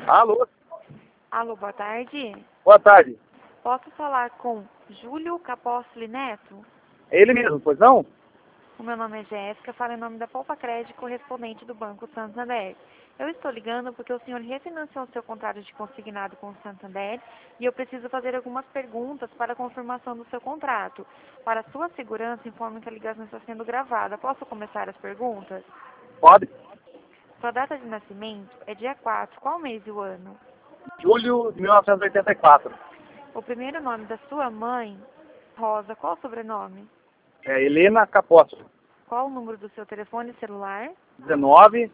Alô? Alô, boa tarde. Boa tarde. Posso falar com Júlio Capostoli Neto? É ele mesmo, pois não? O meu nome é Jéssica, falo em nome da Poupa Crédito, correspondente do Banco Santander. Eu estou ligando porque o senhor refinanciou seu contrato de consignado com o Santander e eu preciso fazer algumas perguntas para a confirmação do seu contrato. Para sua segurança, informe que a ligação está sendo gravada. Posso começar as perguntas? Pode. Sua data de nascimento é dia 4. Qual mês e o ano? Julho de 1984. O primeiro nome da sua mãe, Rosa. Qual o sobrenome? É Helena Capostoli. Qual o número do seu telefone celular? 19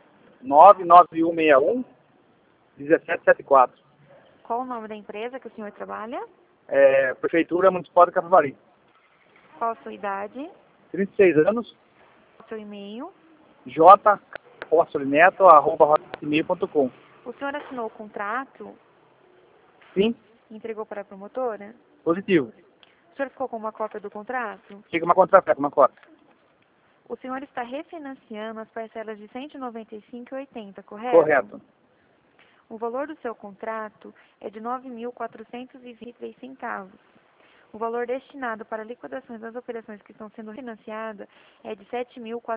99161 1774. Qual o nome da empresa que o senhor trabalha? Prefeitura Municipal de Capivari. Qual a sua idade? 36 anos. O seu e-mail? jcapostolinneto@hotmail.com. O senhor assinou o contrato Sim, e entregou para a promotora? positivo. O senhor ficou com uma cópia do contrato? Fica uma contrapé, uma cota. O senhor está refinanciando as parcelas de R$ 195,80, correto? Correto. O valor do seu contrato é de R$ 9.423. O valor destinado para liquidações das operações que estão sendo financiadas é de R$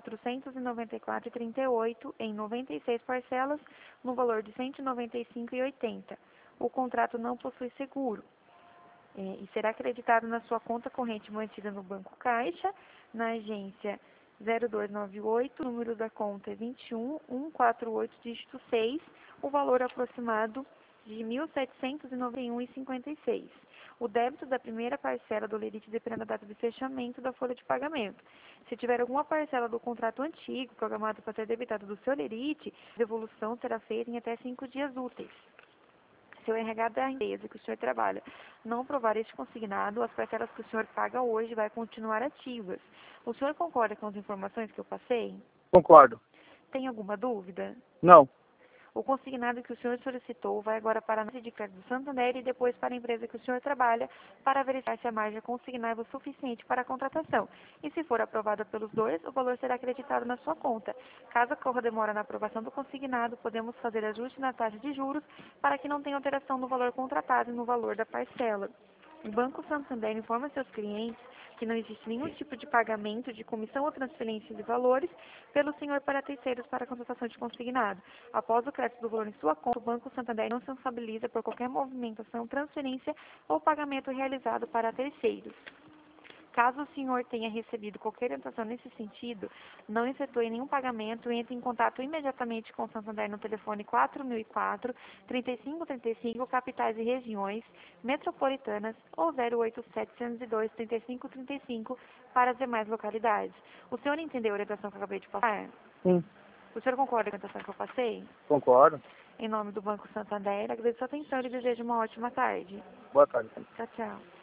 7.494,38 em 96 parcelas, no valor de R$ 195,80. O contrato não possui seguro e será acreditado na sua conta corrente mantida no Banco Caixa, na agência 0298, o número da conta é 21148, dígito 6, o valor aproximado de R$ 1.791,56. O débito da primeira parcela do lerite depende da data de fechamento da folha de pagamento. Se tiver alguma parcela do contrato antigo programado para ser debitada do seu lerite, a devolução será feita em até 5 dias úteis. Se o RH da empresa que o senhor trabalha não aprovar este consignado, as parcelas que o senhor paga hoje vai continuar ativas. O senhor concorda com as informações que eu passei? Concordo. Tem alguma dúvida? Não. O consignado que o senhor solicitou vai agora para a análise de crédito do Santander e depois para a empresa que o senhor trabalha para verificar se a margem consignável é suficiente para a contratação. E se for aprovada pelos dois, o valor será acreditado na sua conta. Caso ocorra demora na aprovação do consignado, podemos fazer ajuste na taxa de juros para que não tenha alteração no valor contratado e no valor da parcela. O Banco Santander informa seus clientes que não existe nenhum tipo de pagamento de comissão ou transferência de valores pelo senhor para terceiros para a contratação de consignado. Após o crédito do valor em sua conta, o Banco Santander não se responsabiliza por qualquer movimentação, transferência ou pagamento realizado para terceiros. Caso o senhor tenha recebido qualquer orientação nesse sentido, não efetue nenhum pagamento, entre em contato imediatamente com o Santander no telefone 4004-3535, capitais e regiões metropolitanas, ou 0800-702-3535 para as demais localidades. O senhor entendeu a orientação que eu acabei de passar? Sim. O senhor concorda com a orientação que eu passei? Concordo. Em nome do Banco Santander, agradeço a atenção e desejo uma ótima tarde. Boa tarde. Tchau, tchau.